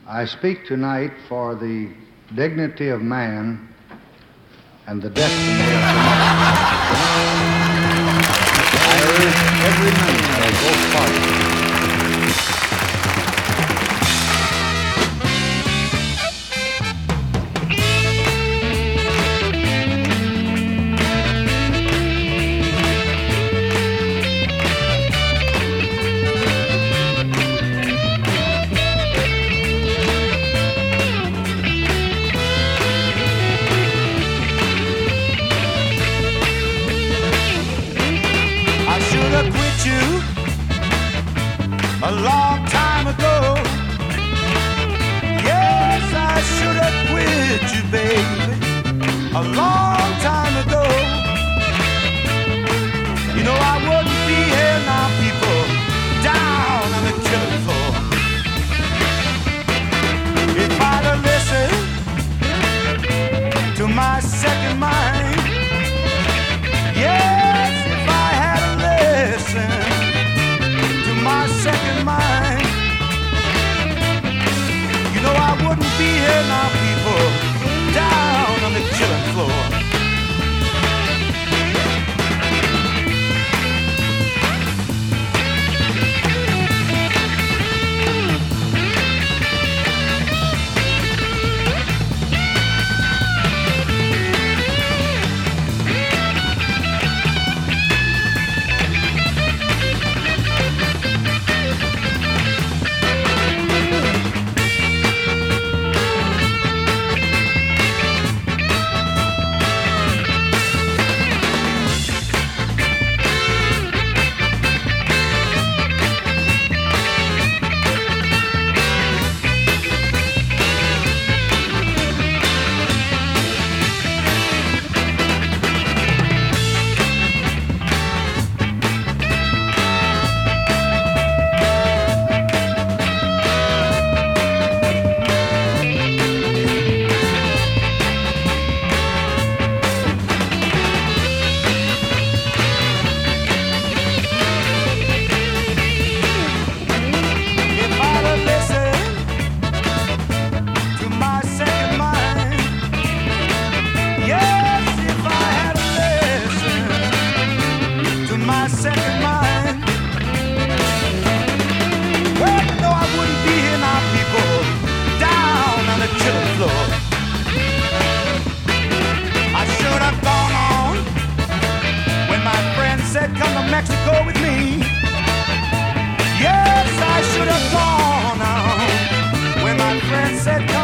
I speak tonight for the dignity of man and the destiny of democracy. I urge every member of both parties a long time ago. Yes, I should have quit you, baby, a long time ago. You know I wouldn't be here now, people, down on the killing floor. If I'd have listened to my second mind, yes, if I had listened my second mind, you know I wouldn't be here now, people, down on the killing floor. Come to Mexico with me. Yes, I should have gone on when my friend said